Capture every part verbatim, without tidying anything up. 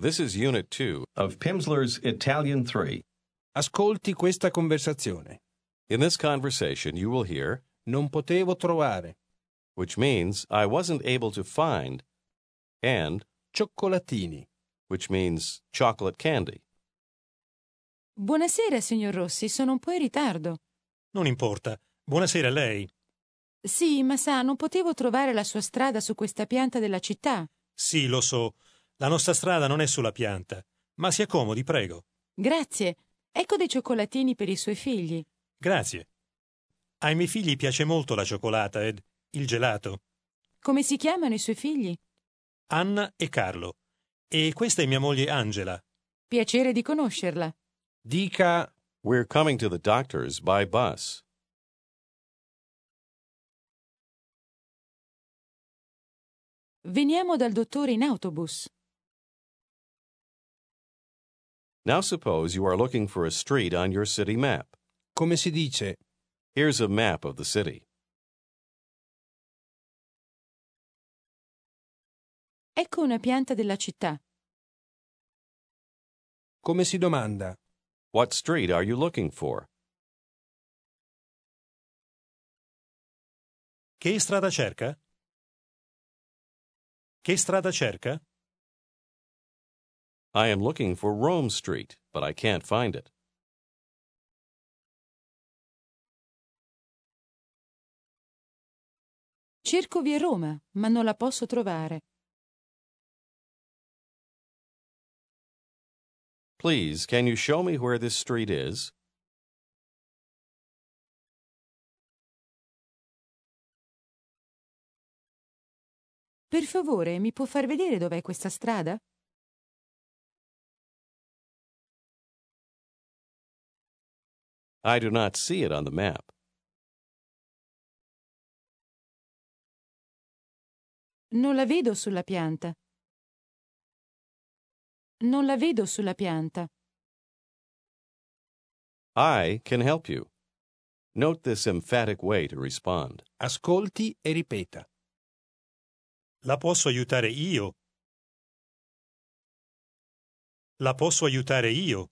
This is Unit two of Pimsleur's Italian three. Ascolti questa conversazione. In this conversation, you will hear, Non potevo trovare. which means I wasn't able to find, and Cioccolatini. which means chocolate candy. Buonasera, signor Rossi, sono un po' in ritardo. Non importa. Buonasera a lei. Sì, ma sa, non potevo trovare la sua strada su questa pianta della città. Sì, lo so. La nostra strada non è sulla pianta. Ma si accomodi, prego. Grazie. Ecco dei cioccolatini per i suoi figli. Grazie. Ai miei figli piace molto la cioccolata ed il gelato. Come si chiamano i suoi figli? Anna e Carlo. E questa è mia moglie Angela. Piacere di conoscerla. Dica We're coming to the doctor's by bus. Veniamo dal dottore in autobus. Now suppose you are looking for a street on your city map. come si dice. Here's a map of the city. Ecco una pianta della città. Come si domanda. What street are you looking for? Che strada cerca? Che strada cerca? I am looking for Rome Street, but I can't find it. Cerco via Roma, ma non la posso trovare. Please, can you show me where this street is? Per favore, mi può far vedere dov'è questa strada? I do not see it on the map. Non la vedo sulla pianta. Non la vedo sulla pianta. I can help you. Note this emphatic way to respond. Ascolti e ripeta. La posso aiutare io? La posso aiutare io?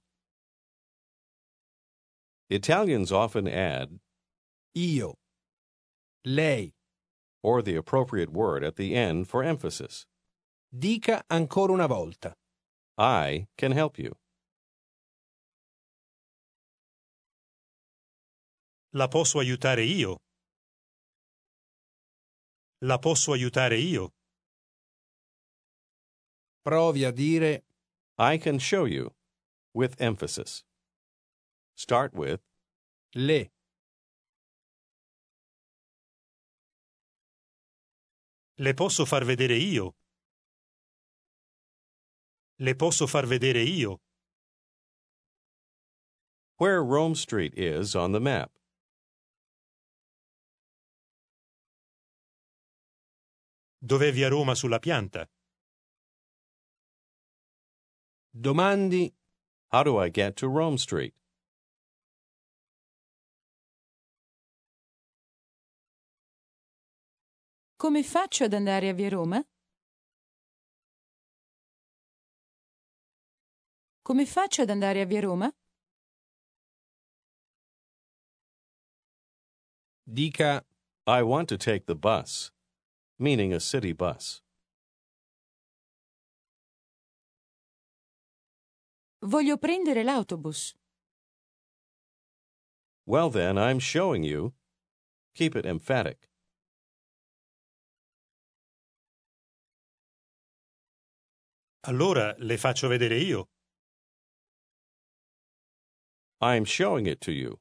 Italians often add Io. Lei. or the appropriate word at the end for emphasis. Dica ancora una volta. I can help you. La posso aiutare io? La posso aiutare io? Provi a dire I can show you, with emphasis. Start with le. Le posso far vedere io? Le posso far vedere io? where Rome Street is on the map. Dov'è via Roma sulla pianta? Domandi How do I get to Rome Street? Come faccio ad andare a via Roma? Come faccio ad andare a via Roma? dica I want to take the bus, meaning a city bus. Voglio prendere l'autobus. Well then, I'm showing you. Keep it emphatic. Allora le faccio vedere io. I'm showing it to you.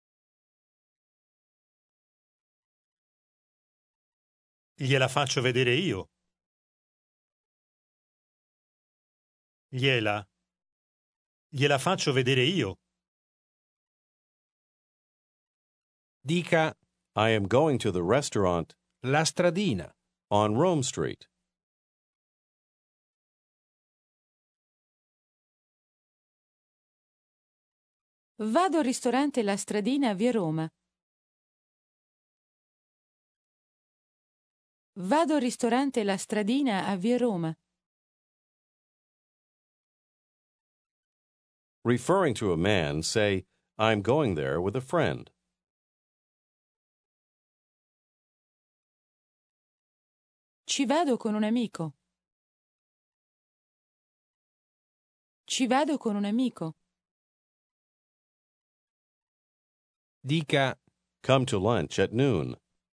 Gliela faccio vedere io. Gliela. Gliela faccio vedere io. dica I am going to the restaurant la stradina. on Rome Street. Vado al ristorante La Stradina a via Roma. Vado al ristorante La Stradina a via Roma. Referring to a man, say, I'm going there with a friend. Ci vado con un amico. Ci vado con un amico. Dica Come to lunch at noon.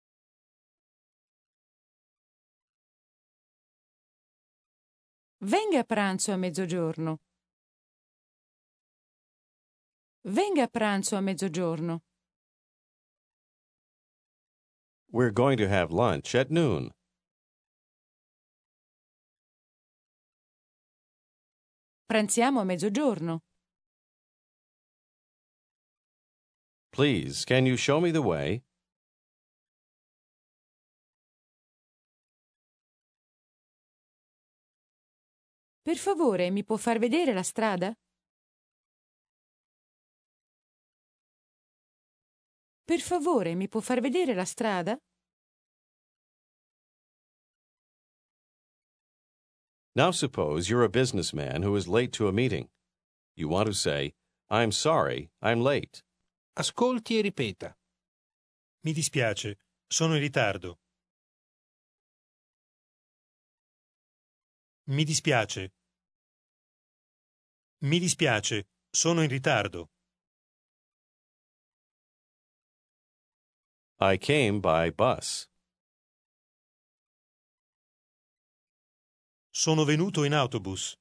Venga a pranzo a mezzogiorno. Venga a pranzo a mezzogiorno. We're going to have lunch at noon. Pranziamo a mezzogiorno. Please, can you show me the way? Per favore, mi può far vedere la strada? Per favore, mi può far vedere la strada? Now suppose you're a businessman who is late to a meeting. You want to say, I'm sorry, I'm late. ascolti e ripeta. Mi dispiace, sono in ritardo. Mi dispiace. Mi dispiace, sono in ritardo. I came by bus. Sono venuto in autobus.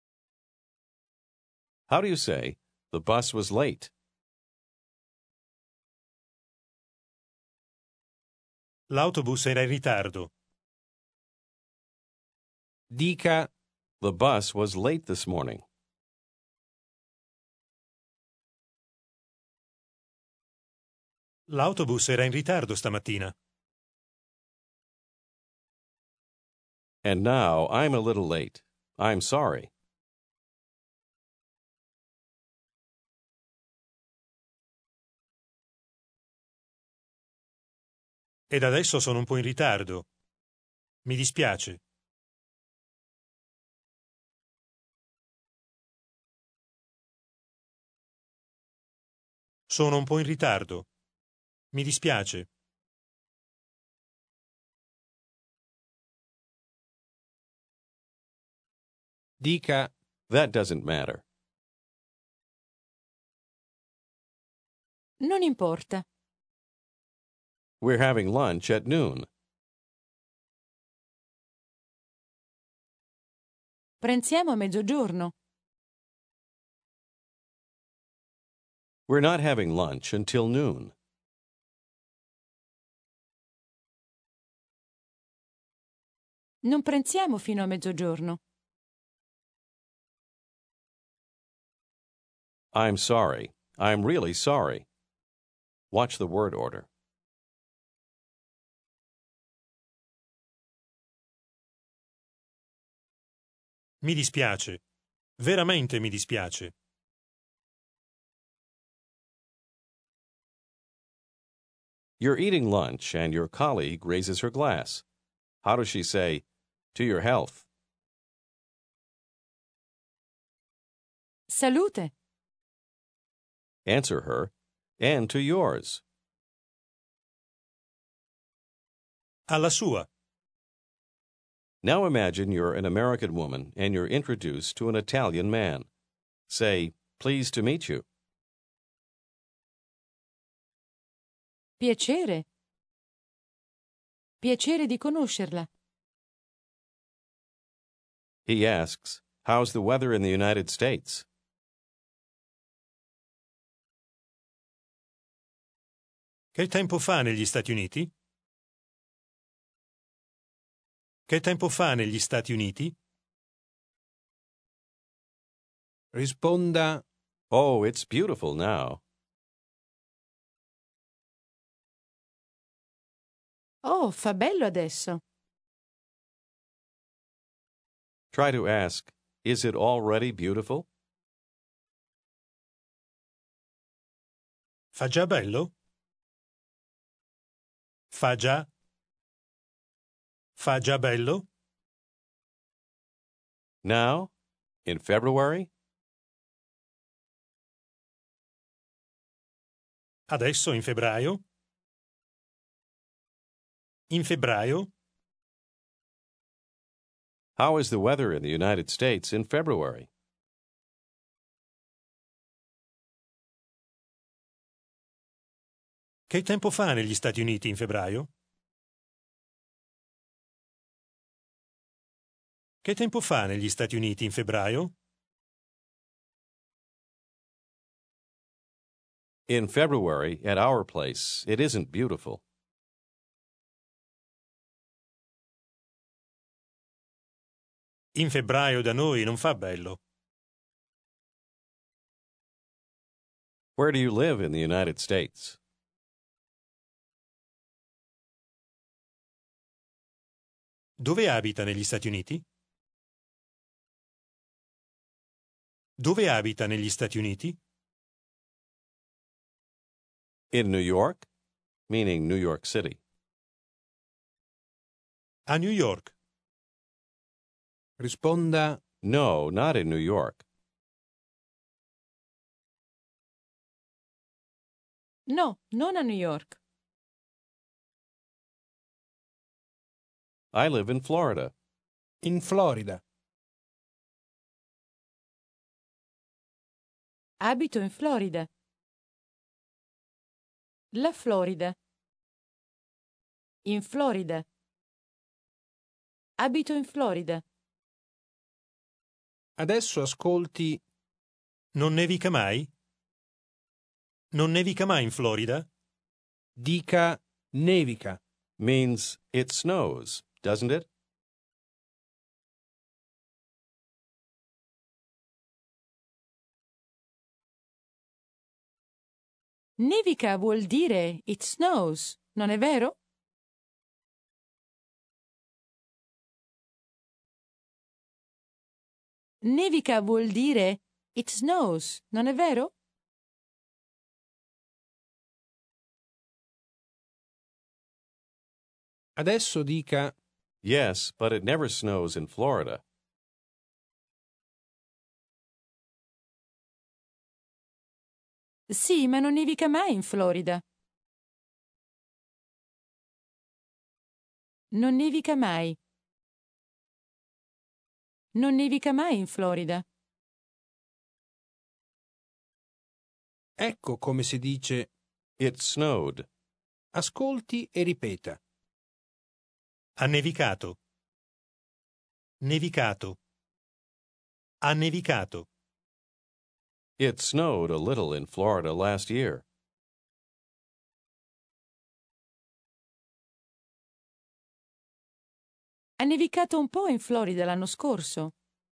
How do you say, the bus was late? L'autobus era in ritardo. Dica The bus was late this morning. L'autobus era in ritardo stamattina. And now I'm a little late. I'm sorry. Ed adesso sono un po' in ritardo. Mi dispiace. Sono un po' in ritardo. Mi dispiace. dica That doesn't matter. Non importa. We're having lunch at noon. Pranziamo a mezzogiorno. We're not having lunch until noon. Non pranziamo fino a mezzogiorno. I'm sorry. I'm really sorry. Watch the word order. Mi dispiace. Veramente mi dispiace. You're eating lunch and your colleague raises her glass. How does she say, to your health? Salute. Answer her, and to yours. Alla sua. Now imagine you're an American woman and you're introduced to an Italian man. Say, pleased to meet you. Piacere. Piacere di conoscerla. He asks, how's the weather in the United States? Che tempo fa negli Stati Uniti? Che tempo fa negli Stati Uniti? risponda Oh, it's beautiful now. Oh, fa bello adesso. Try to ask, is it already beautiful? Fa già bello? Fa già? Fa già bello? Now? In February? Adesso in febbraio? In febbraio? How is the weather in the United States in February? Che tempo fa negli Stati Uniti in febbraio? Che tempo fa negli Stati Uniti in febbraio? In February, at our place, it isn't beautiful. In febbraio da noi non fa bello. Where do you live in the United States? Dove abita negli Stati Uniti? Dove abita negli Stati Uniti? In New York? Meaning New York City. A New York. Risponda No, not in New York. No, non a New York. I live in Florida. in Florida. Abito in Florida. La Florida. In Florida. Abito in Florida. Adesso ascolti Non nevica mai? Non nevica mai in Florida? dica nevica. Means it snows, doesn't it? Nevica vuol dire it snows, non è vero? Nevica vuol dire it snows, non è vero? Adesso dica Yes, but it never snows in Florida. Sì, ma non nevica mai in Florida. Non nevica mai. Non nevica mai in Florida. ecco come si dice It snowed. ascolti e ripeta. Ha nevicato. Nevicato. Ha nevicato. It snowed a little in Florida last year. Ha nevicato un po' in Florida l'anno scorso.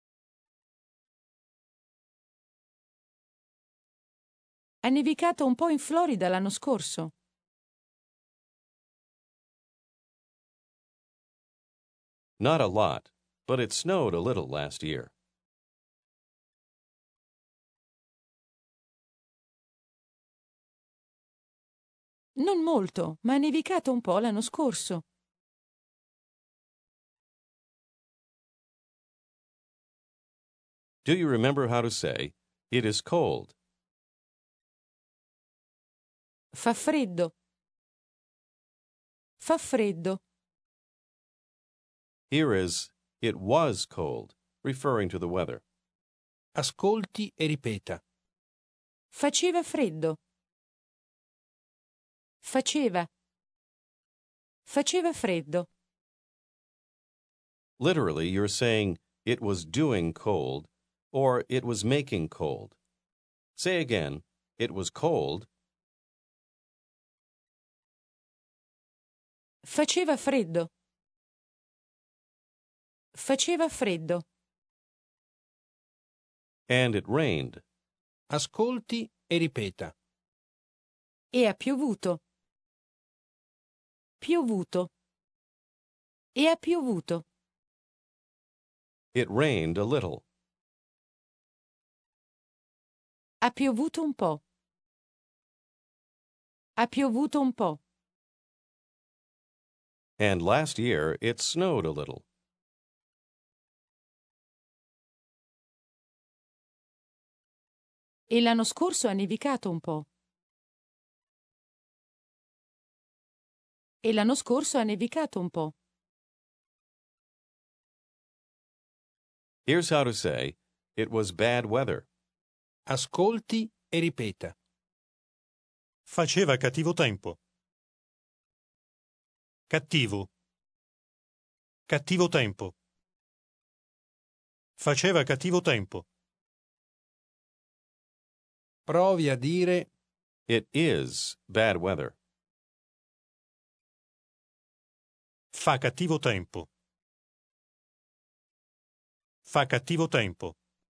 Ha nevicato un po' in Florida l'anno scorso. Not a lot, but it snowed a little last year. Non molto, ma ha nevicato un po' l'anno scorso. Do you remember how to say, it is cold? Fa freddo. Fa freddo. Here is, it was cold, referring to the weather. Ascolti e ripeta. Faceva freddo. Faceva. Faceva freddo. Literally, you're saying, it was doing cold, or it was making cold. Say again, it was cold. Faceva freddo. Faceva freddo. And it rained. Ascolti e ripeta. E ha piovuto. Piovuto. E ha piovuto. It rained a little. Ha piovuto un po'. Ha piovuto un po'. And last year, it snowed a little. E l'anno scorso ha nevicato un po'. E l'anno scorso ha nevicato un po'. Here's how to say, it was bad weather. Ascolti e ripeta. Faceva cattivo tempo. Cattivo. Cattivo tempo. Faceva cattivo tempo. Provi a dire It is bad weather. Fa cattivo tempo. Fa cattivo tempo.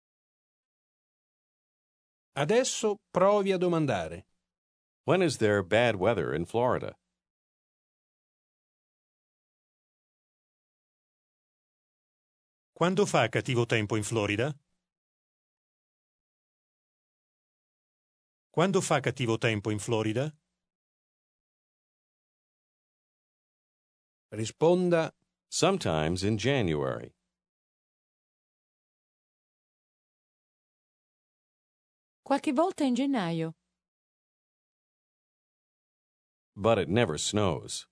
adesso provi a domandare. When is there bad weather in Florida? Quando fa cattivo tempo in Florida? Quando fa cattivo tempo in Florida? Risponda Sometimes in January. Qualche volta in gennaio. But it never snows.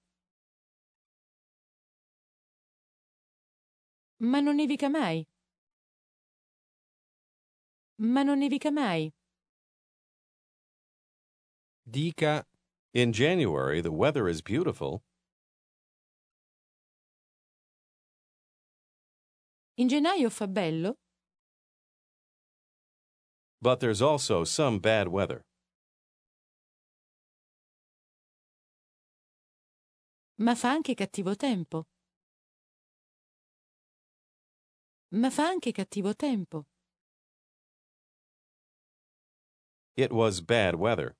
Ma non nevica mai. Ma non nevica mai. dica In January, the weather is beautiful. In gennaio fa bello, But there's also some bad weather. ma fa anche cattivo tempo. Ma fa anche cattivo tempo. It was bad weather.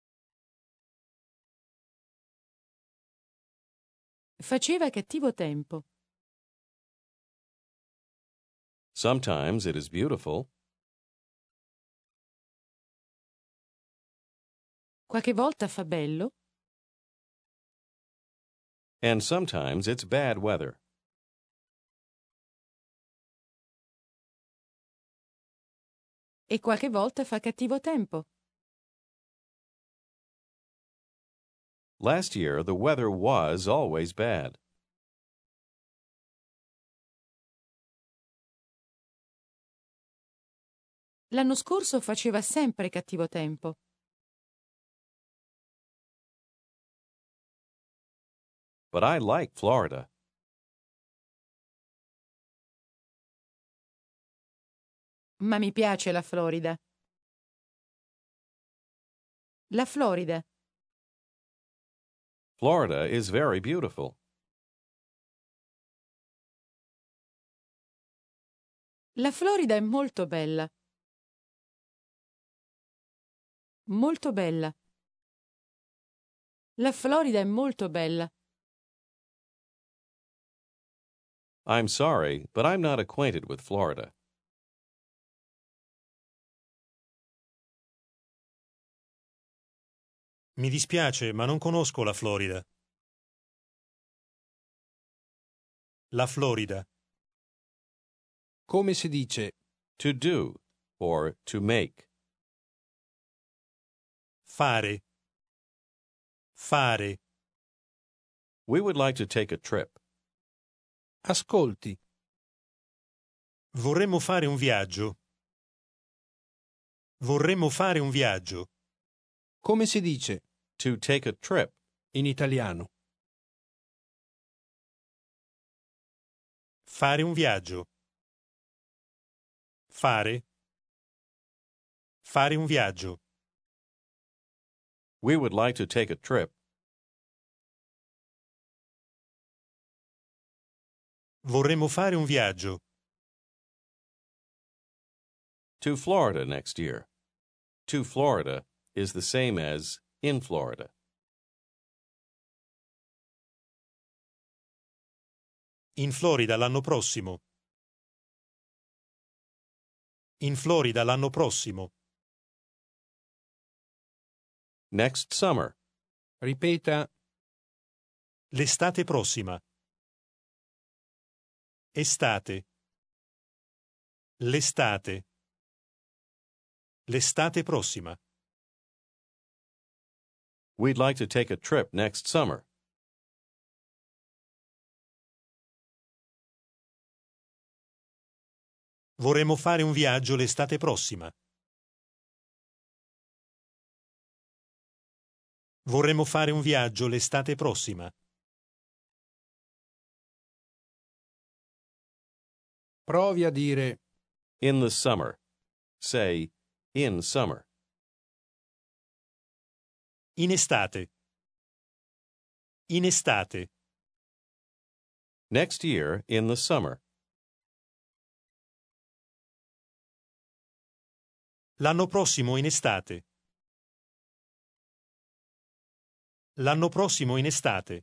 Faceva cattivo tempo. Sometimes it is beautiful. Qualche volta fa bello, And sometimes it's bad weather. e qualche volta fa cattivo tempo. Last year, the weather was always bad. L'anno scorso faceva sempre cattivo tempo. But I like Florida. Ma mi piace la Florida. La Florida. Florida is very beautiful. La Florida è molto bella. Molto bella. La Florida è molto bella. I'm sorry, but I'm not acquainted with Florida. Mi dispiace, ma non conosco la Florida. La Florida. come si dice To do or to make. Fare. Fare. We would like to take a trip. ascolti, Vorremmo fare un viaggio. Vorremmo fare un viaggio. come si dice To take a trip. in italiano. Fare un viaggio. Fare. Fare un viaggio. We would like to take a trip. Vorremmo fare un viaggio. To Florida next year. To Florida is the same as in Florida. In Florida l'anno prossimo. In Florida l'anno prossimo. Next summer. Ripeta L'estate prossima. Estate. L'estate. L'estate prossima. We'd like to take a trip next summer. Vorremmo fare un viaggio l'estate prossima. Vorremmo fare un viaggio l'estate prossima. Provi a dire In the summer. Say, in summer. In estate. In estate. Next year, in the summer. L'anno prossimo in estate. L'anno prossimo in estate.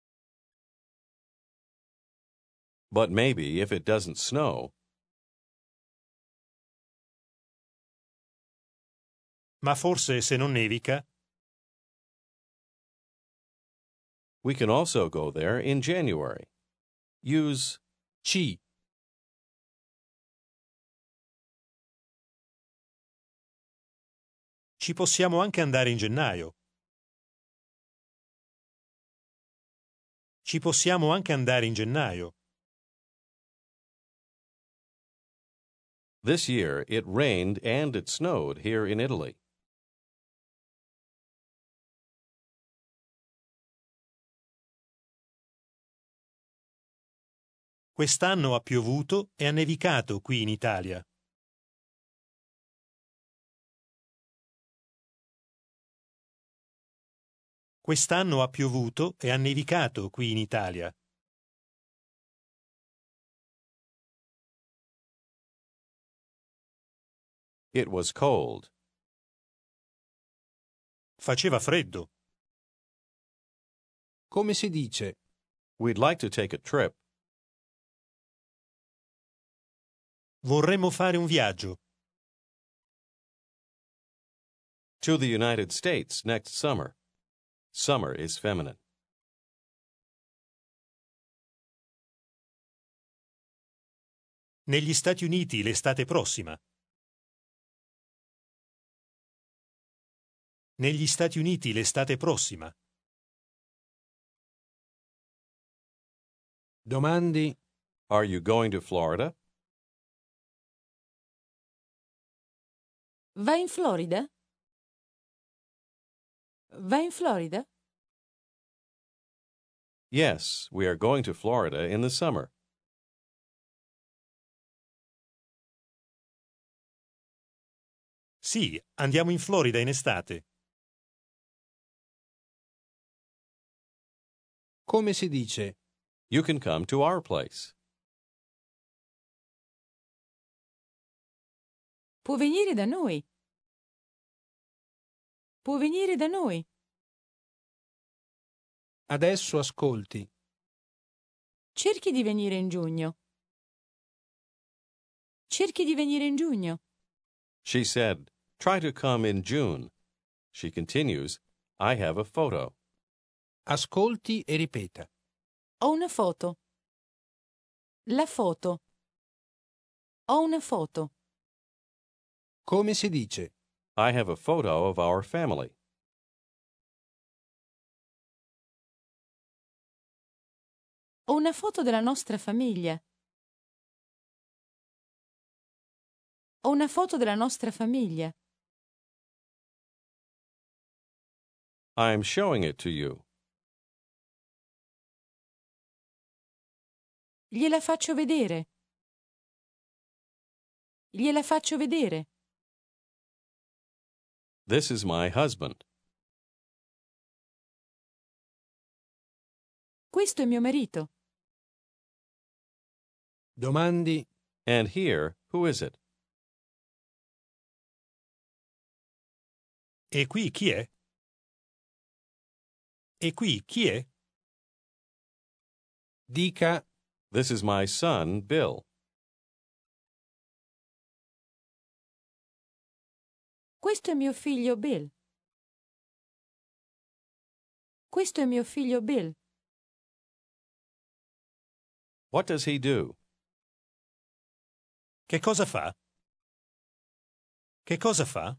But maybe if it doesn't snow, Ma forse se non nevica, we can also go there in January. Use C. ci possiamo anche andare in gennaio. Ci possiamo anche andare in gennaio. This year it rained and it snowed here in Italy. Quest'anno ha piovuto e ha nevicato qui in Italia. Quest'anno ha piovuto e ha nevicato qui in Italia. It was cold. Faceva freddo. Come si dice? We'd like to take a trip. Vorremmo fare un viaggio. To the United States next summer. Summer is feminine. Negli Stati Uniti l'estate prossima. Negli Stati Uniti l'estate prossima. Domandi Are you going to Florida? Va in Florida? Va in Florida? Yes, we are going to Florida in the summer. Sì, andiamo in Florida in estate. Come si dice? You can come to our place. Può venire da noi. Può venire da noi. Adesso ascolti. Cerchi di venire in giugno. Cerchi di venire in giugno. She said, try to come in June. She continues, I have a photo. Ascolti e ripeta. Ho una foto. La foto. Ho una foto. Come si dice? I have a photo of our family. Ho una foto della nostra famiglia. Ho una foto della nostra famiglia. I'm showing it to you. Gliela faccio vedere. Gliela faccio vedere. This is my husband. Questo è mio marito. Domandi And here, who is it? E qui chi è? E qui chi è? dica This is my son, Bill. Questo è mio figlio Bill. Questo è mio figlio Bill. What does he do? Che cosa fa? Che cosa fa?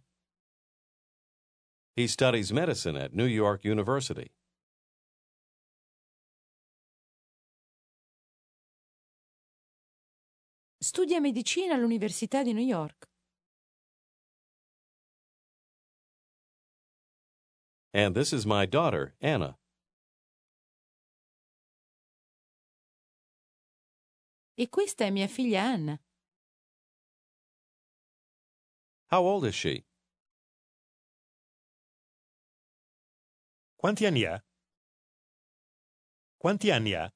He studies medicine at New York University. Studia medicina all'Università di New York. And this is my daughter, Anna. E questa è mia figlia Anna. How old is she? Quanti anni ha? Quanti anni ha?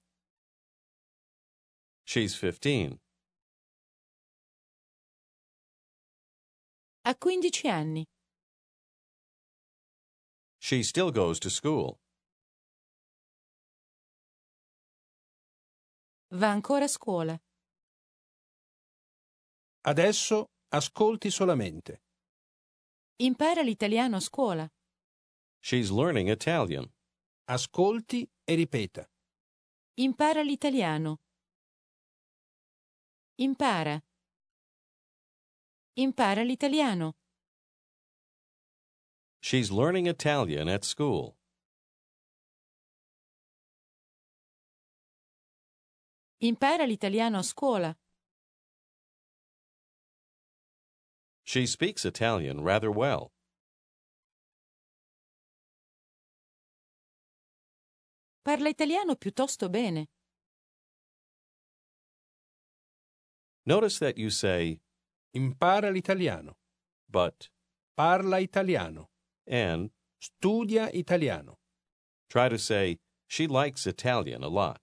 She's fifteen. Ha quindici anni. She still goes to school. Va ancora a scuola. Adesso ascolti solamente. Impara l'italiano a scuola. She's learning Italian. Ascolti e ripeta. Impara l'italiano. Impara. Impara l'italiano. She's learning Italian at school. Impara l'italiano a scuola. She speaks Italian rather well. Parla italiano piuttosto bene. Notice that you say Impara l'italiano. but Parla italiano. and. Studia italiano. Try to say she likes Italian a lot.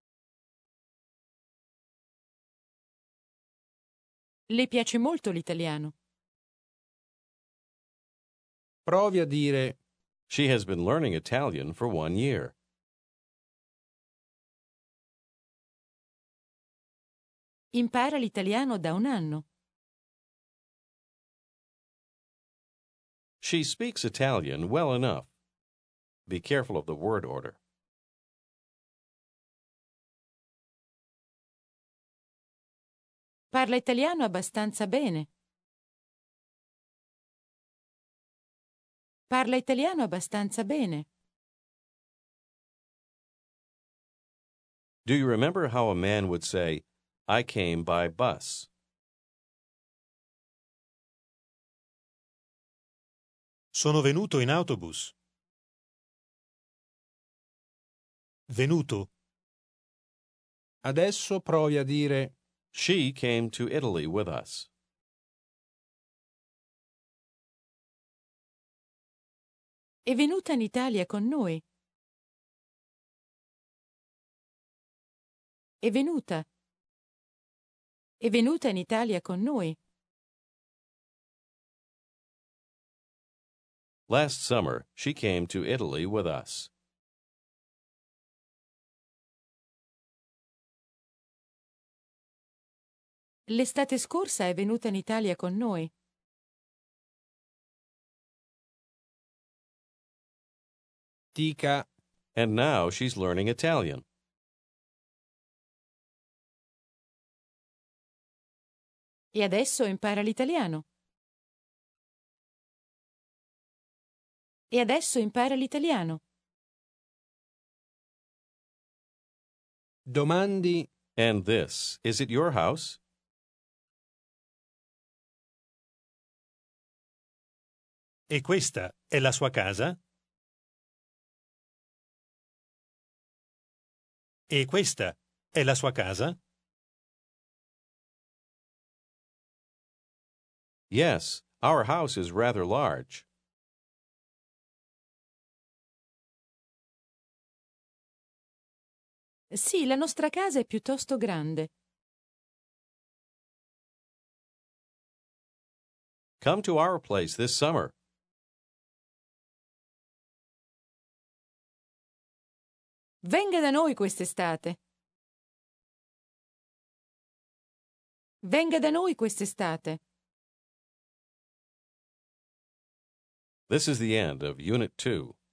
Le piace molto l'italiano. Provi a dire She has been learning Italian for one year. Impara l'italiano da un anno. She speaks Italian well enough. Be careful of the word order. Parla italiano abbastanza bene. Parla italiano abbastanza bene. Do you remember how a man would say, I came by bus? Sono venuto in autobus. Venuto. adesso provi a dire She came to Italy with us. È venuta in Italia con noi. È venuta. È venuta in Italia con noi. Last summer, she came to Italy with us. L'estate scorsa è venuta in Italia con noi. dica And now she's learning Italian. E adesso impara l'italiano. E adesso impara l'italiano. domandi And this, is it your house? E questa è la sua casa? E questa è la sua casa? Yes, our house is rather large. Sì, la nostra casa è piuttosto grande. Come to our place this summer. Venga da noi quest'estate. Venga da noi quest'estate. This is the end of Unit two.